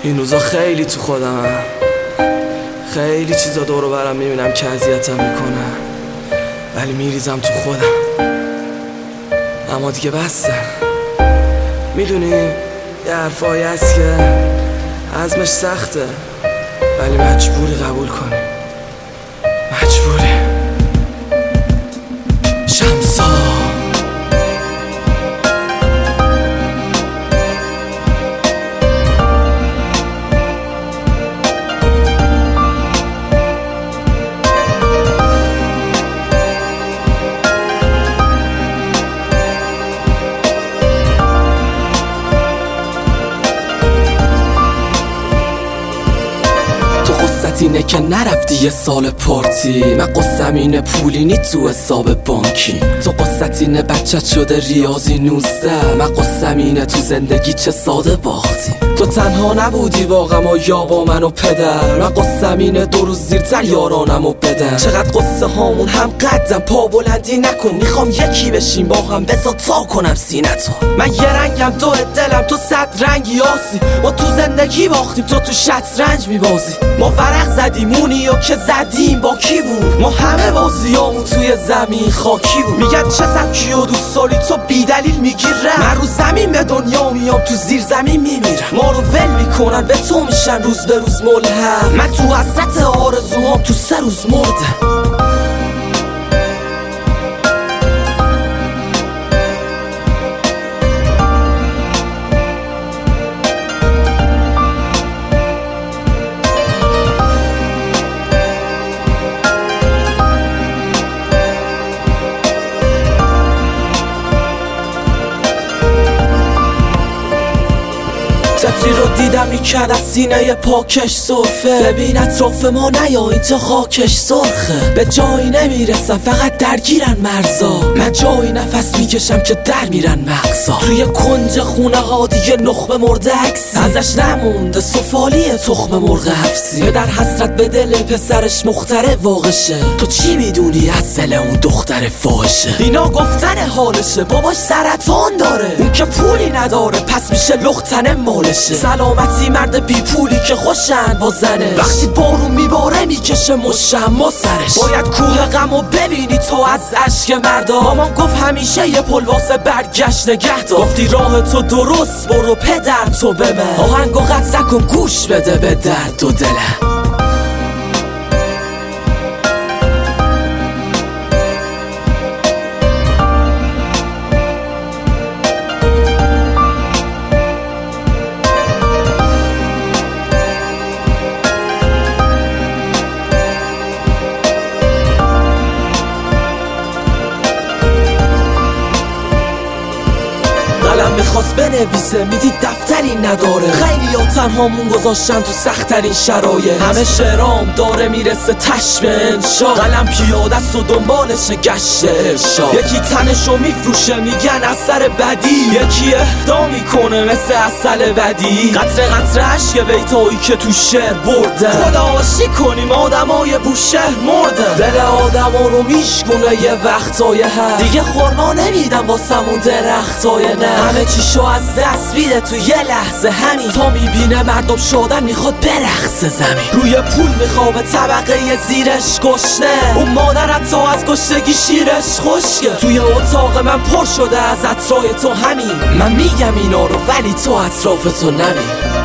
این روزا خیلی تو خودم خیلی چیزا دور و برم میبینم که اذیتم میکنن، ولی میریزم تو خودم. اما دیگه بسته. میدونی یه حرفایی هست که عزمش سخته ولی مجبوری قبول کنی، مجبوری. شمسا اینه که نرفتی یه سال پارتی، من قصم اینه پولی نی تو حساب بانکی. تو قصت اینه بچت شده ریاضی 19، من قصم اینه تو زندگی چه ساده باختی. تو تنها نبودی با غم و یا با من و پدر، من قصم اینه 2 روز زیرتر یارانم و بدن. چقدر قصه هامون هم قدم پا بلندی نکن، میخوام یکی بشیم با هم بذار تا کنم سینتو. من یه رنگم تو دلم تو 100 رنگی آسی، ما تو زندگی باختیم تو شطرنج میبازی. ما ورق زدیم اونی و که زدیم با کی بود، ما همه بازیامون توی زمین خاکی بود. میگن چه سبکیو دوست داری تو بیدلیل میگیرم، من رو زمین به دنیا میام تو زیر زمین میمیرم. ما رو ول میکنن به تو میشن روز به روز ملهم، من تو حسرت آرزوهام تو 3 روز مردم. طفلی رو دیدم میکرد از سینه پاکش صرفه، ببین اطراف ما نیا اینجا خاکش سرخه. به جایی نمیرسم فقط درگیرن مرزا، من جایی نفس میکشم که در میرن مغزا. توی کنج خونه ها دیگه نخمه مرده عکسی ازش نمونده، سفالی تخم مرغ حفظی. پدر حسرت به دل پسرش مختره واقعشه، تو چی میدونی از دل اون دختر فاحشه؟ اینا گفتن حالشه، باباش سرطان داره، اون که پولی نداره پس میشه لختن مالشه. سلامتی مرد بی پولی که خوشن با زنه، وقتی بارون میباره میکشه مشم سرش. باید کوه غمو ببینی تو از عشق مردا، مامان گفت همیشه یه پل واسه برگشت نگه دار. گفتی راه تو درست برو پدر تو به من، آهنگو قطع کن گوش بده به درد و دلم. میخواست بنویسه میدید دفتری نداره، خیلی ها تنهامون گذاشتن تو سخت‌ترین شرایط. همه شعرام داره میرسه تشم انشا، قلم پیاده است و دنبالش گشت ارشا. یکی تنشو میفروشه میگن اثر بدی، یکی اهدا میکنه مثل اصل بدی. قطره قطره عشق بیتایی که تو شعر برده، خدا عاشی کنیم آدمای بوشهر مرده. دل آدما رو میشکونه یه وقتای هست، دیگه خورما نمیدم واسمون درختای نه. همه چیشو از دست میده تو یه لحظه، همین تا میبینه مردم شدن میخواد برقصه زمین. روی پول میخوابه طبقه زیرش گشنه، اون مادرت تا از گشتگی شیرش خشکه. توی اتاق من پر شده از عطرای تو همین، من میگم اینا رو ولی تو اطراف تو نمی.